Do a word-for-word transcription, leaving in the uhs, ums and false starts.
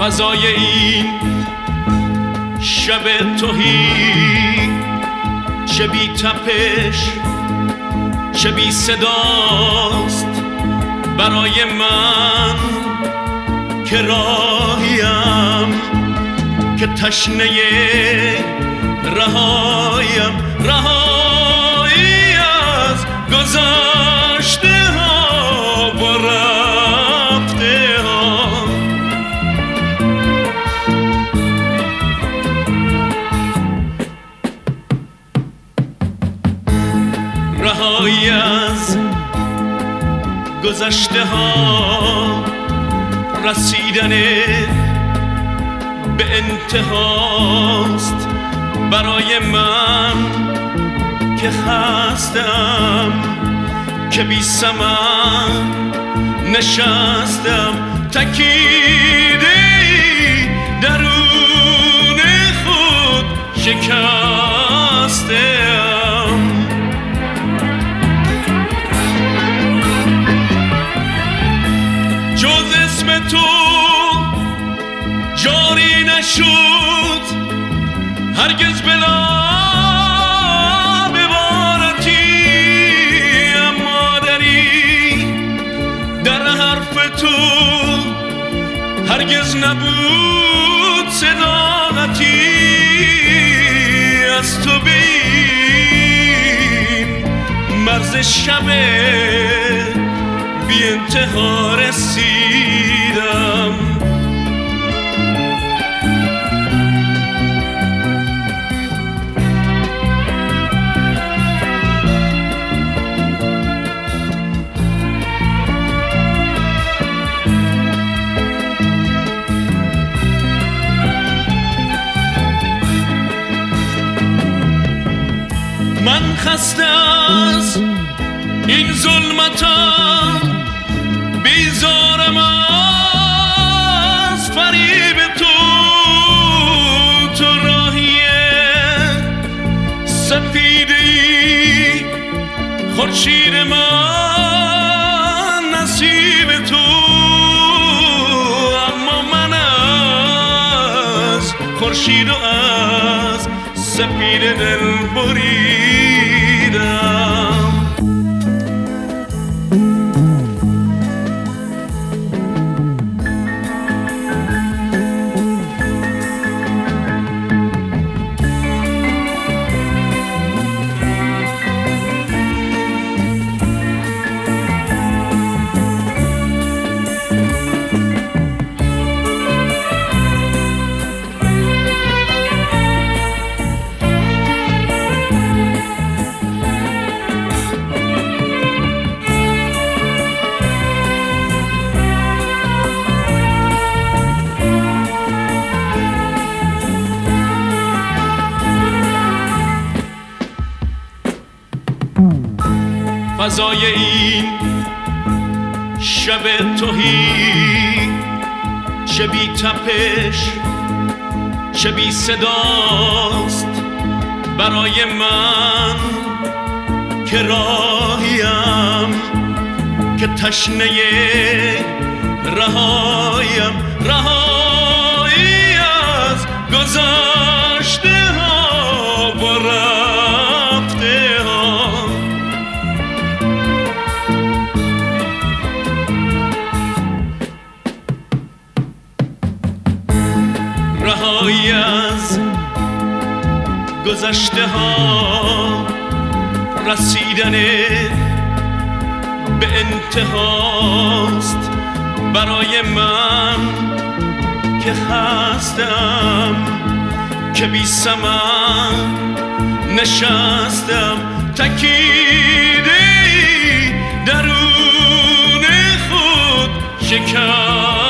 فضای این شب تهی چه بی تپش چه بی صداست برای من که راهیم که تشنه رهایم رهایی از گذشته ها و رفته ها رهایی از گذشته ها رسیدن به انتهاست برای من که خستم که بی ثمر نشستم تکیده درون خود شکستم جز اسم تو جاری نشد هرگز بلا ببارتی اما دری در حرف تو هرگز نبود صداقتی از تو بین مرز شب بی انتها رسیدم من خسته از این ظلمتم بیزارم از فریب تو تو راهی سفیدی خورشید من نصیب تو اما من از خورشید و از سفید دل بریدم فضای این شب تهی چه بی تپش چه بی صداست برای من که راهیم که تشنه رهایم رهایی از گذشته ها و رفته ها رهایی از گذشته ها رسیدن به انتهاست برای من که خستم که بی ثمر نشستم تکیده درون خود شکستم